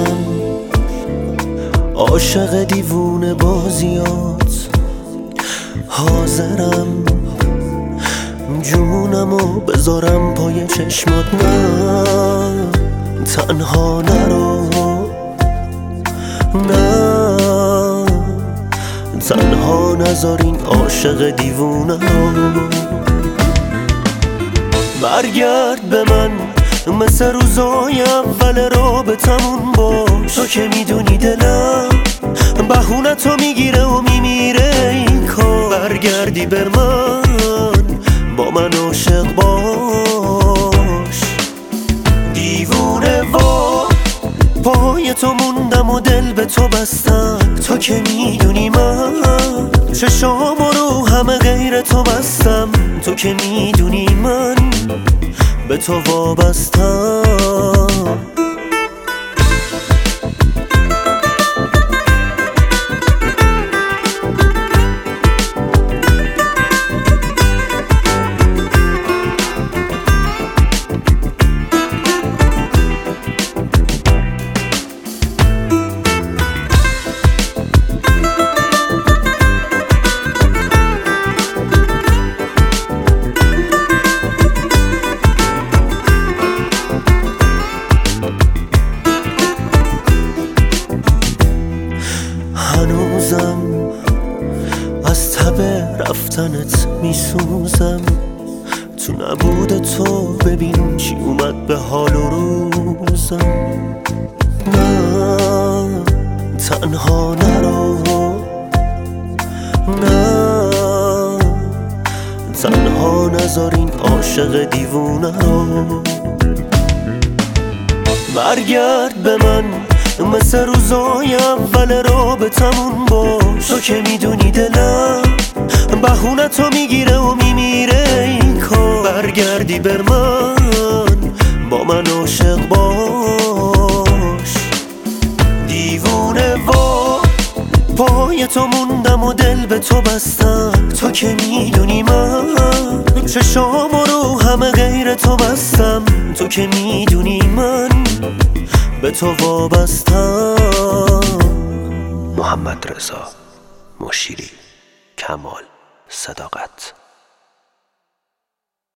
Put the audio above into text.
شدم عاشق دیوونه بازیات، حاضرم جونمو بذارم پای چشمات. نه تنها نرو، نه تنها نذار این عاشق دیوونه رو. برگرد به من مثل روزای اول رابطمون باش. تو که میدونی دلم بهونه تو میگیره و میمیره این کار. برگردی بر من با من عاشق باش. دیوونه وا پای تو موندم و دل به تو بستم. تو که میدونی من چشام رو همه غیر تو بستم. تو که میدونی من به تو وابستم. هنوزم از تب رفتنت میسوزم. تو نبود تو ببین چی اومد به حال و روزم. نه تنها نرو، نه تنها نذار این عاشق دیوونه رو. برگرد به من مثل روزای اول رابطمون باش. تو که میدونی دلم بهونه تو میگیره و میمیره این کار. برگردی بر من با من عاشق باش. دیوونه وا پای تو موندم و دل به تو بستم. تو که میدونی من چشام رو همه غیر تو بستم. تو که میدونی من به تو وابستم. محمد رضا مشیری، کمال صداقت.